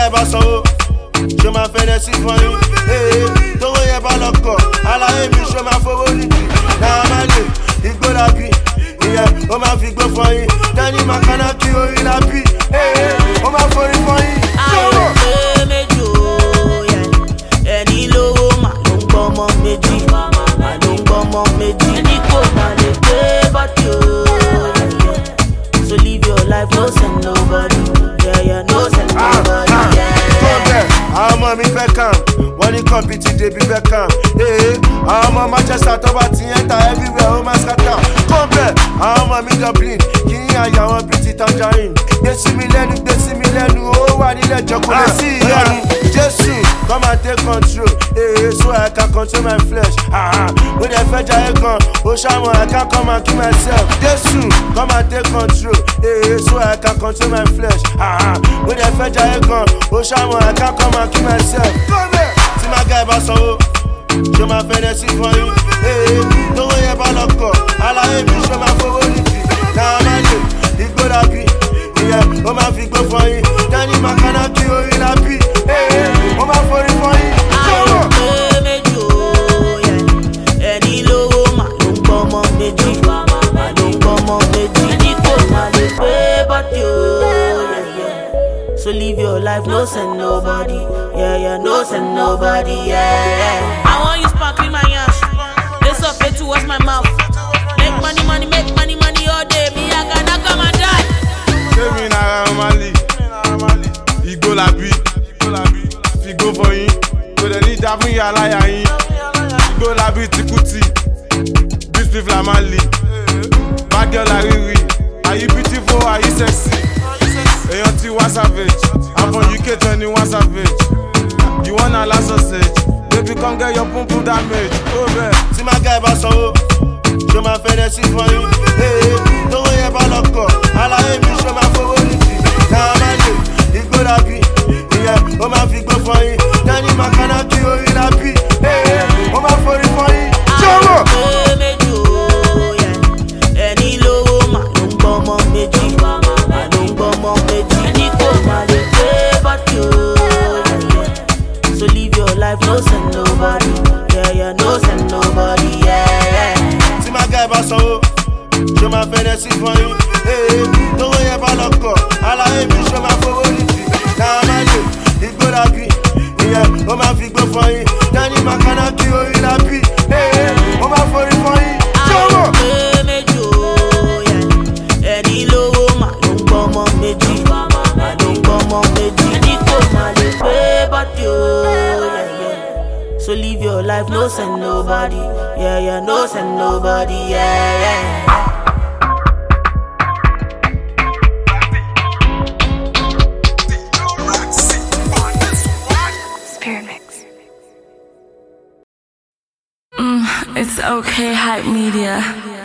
guy bá sanwó, ṣé máa fẹ́rẹ̀ sí fún yín? Tówó yẹn bá lọ kọ̀, aláyé mi ṣó máa fowó nìdí. Náà má lè igbó lábí, ìyẹn ó máa fi gbó fún yín. Tẹ́ni màkánná kí orí lábí, ó máa forí fún yín. Àwọn pé méjì ó yẹ, ẹni lówó mà ló ń gbọ́mọ méjì, mà ló ń gbọ́mọ méjì. Ẹni kò má lè gbé bọ́tì ó. So live your life, no send nobody. Yeah, no send nobody. Àwọn ọmọ mi fẹ́ kàn, wọ́n ní kọ́mpìtì débi fẹ́ kàn. Àwọn ọmọ Manchester tó bá ti enter everywhere ó máa scatter. Kọ́ńbẹ̀, àwọn ọmọ mi Dublin, kì í àyà wọn bíi ti tangerine. Gbé sí mi lẹ́nu, ó wà nílẹ̀ jọkúlẹ̀ sí ìyọnu. Jésù, come and take control. So I can control my flesh. Mo dẹ̀ fẹ́ jayé gan, ó ṣàmọ̀ I can come and kill myself. Jésù, come and take control. So I can control my flesh. Mo dẹ̀ fẹ́ jayé gan, ó ṣàmọ̀ I can come and kill myself. Tí máa guy bá sanwó, ṣé máa fẹ́rẹ̀ sí fún yín? Tówó yẹn bá lọ kọ̀, aláyé mi ṣó máa fowó nìdí. Náà má lè igbó lábí, ìyẹn ó máa fi gbó fún yín. Tẹ́ni màkánná kí orí lábí, ó máa forí fún yín. Àwọn pé méjì ó yẹ, ẹni lówó mà ló ń gbọ́mọ méjì, mà ló ń gbọ́mọ méjì. Ẹni kò má lè gbé bọ́tì ó. So live your life, no send nobody. Yeah, no send nobody. Yeah. I want you sparkling my ass. This up it towards my mouth. Make money all day. Me, I gonna come and die. Say me na Mali, Igbo labi, fi go for yin. Go dey need that fun ya laya yin. Igbo labi tikuti, this be Mali. Bad girl like Riri, are you beautiful? Are you sexy? Eyan ti wa savage, I'm from UK 21 savage. You wanna last sausage? Baby come get your pum pum damage. Oh man, tí máa guy bá sanwó, ṣé máa fẹ́rẹ̀ sí fún yín? Tówó yẹn bá lọ kọ̀, aláyé mi ṣó máa fowó nìdí. Náà má lè igbó lábí, ìyẹn ó máa fi gbó fún yín. Tẹ́ni màkánná kí orí lábí, ó máa forí fún yín. Àwọn pé méjì ó yẹ, ẹni lówó mà ló ń gbọ́mọ méjì, mà ló ń gbọ́mọ méjì. Ẹni kò má lè gbé bọ́tì ó. So live your life, no send nobody. Yeah, no send nobody. Yeah. Tí máa guy bá sanwó, ṣé máa fẹ́rẹ̀ sí fún yín? Tówó yẹn bá lọ kọ̀, aláyé mi ṣó máa fowó nìdí. Náà má lè igbó lábí, ìyẹn ó máa fi gbó fún yín. Tẹ́ni màkánná kí orí lábí, ó máa forí fún yín. Àwọn pé méjì ó yẹ, ẹni lówó mà ló ń gbọ́mọ méjì, mà ló ń gbọ́mọ méjì. Ẹni kò má lè gbé bọ́tì ó. So live your life, no send nobody. Yeah, no send nobody. Yeah. Spirit Mix. It's okay, Hype Media.